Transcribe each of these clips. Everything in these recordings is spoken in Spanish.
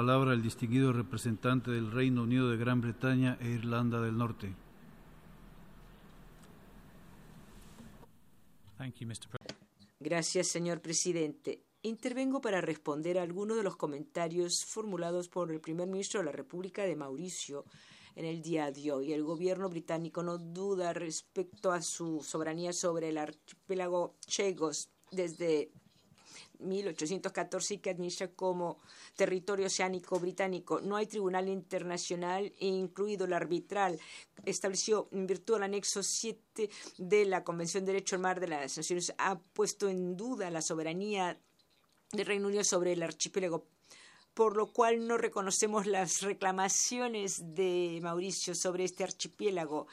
palabra el distinguido representante del Reino Unido de Gran Bretaña e Irlanda del Norte. Gracias, señor presidente. Intervengo para responder a algunos de los comentarios formulados por el primer ministro de la República de Mauricio en el día de hoy. El gobierno británico no duda respecto a su soberanía sobre el archipiélago Chagos desde 1814 y que administra como territorio oceánico británico. No hay tribunal internacional, incluido el arbitral, estableció en virtud del anexo 7 de la Convención de Derecho del Mar de las Naciones, ha puesto en duda la soberanía del Reino Unido sobre el archipiélago, por lo cual no reconocemos las reclamaciones de Mauricio sobre este archipiélago.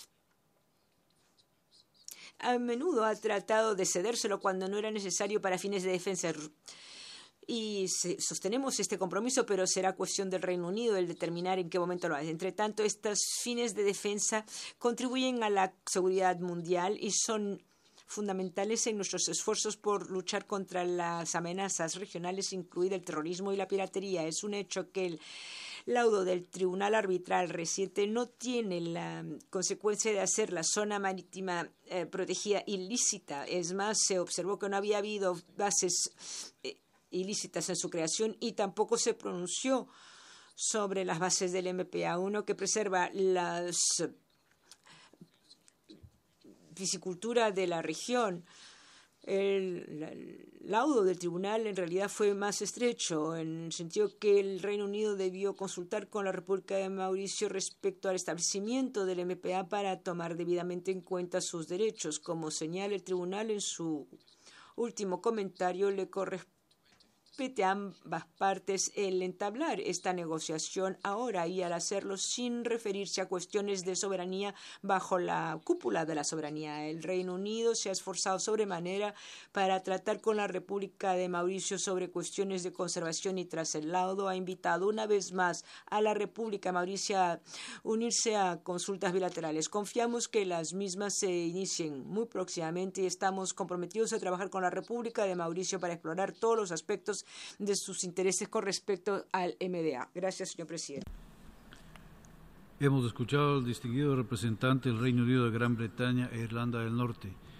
A menudo ha tratado de cedérselo cuando no era necesario para fines de defensa. Y sostenemos este compromiso, pero será cuestión del Reino Unido el determinar en qué momento lo hace. Entre tanto, estos fines de defensa contribuyen a la seguridad mundial y son fundamentales en nuestros esfuerzos por luchar contra las amenazas regionales, incluido el terrorismo y la piratería. Es un hecho que el laudo del Tribunal Arbitral reciente no tiene la consecuencia de hacer la zona marítima protegida ilícita. Es más, se observó que no había habido bases ilícitas en su creación y tampoco se pronunció sobre las bases del MPA 1 que preserva las piscicultura de la región. El laudo del tribunal en realidad fue más estrecho, en el sentido que el Reino Unido debió consultar con la República de Mauricio respecto al establecimiento del MPA para tomar debidamente en cuenta sus derechos. Como señala el tribunal en su último comentario, le corresponde a ambas partes el entablar esta negociación ahora y al hacerlo sin referirse a cuestiones de soberanía bajo la cúpula de la soberanía. El Reino Unido se ha esforzado sobremanera para tratar con la República de Mauricio sobre cuestiones de conservación y tras el laudo ha invitado una vez más a la República de Mauricio a unirse a consultas bilaterales. Confiamos que las mismas se inicien muy próximamente y estamos comprometidos a trabajar con la República de Mauricio para explorar todos los aspectos de sus intereses con respecto al MDA. Gracias, señor presidente. Hemos escuchado al distinguido representante del Reino Unido de Gran Bretaña e Irlanda del Norte.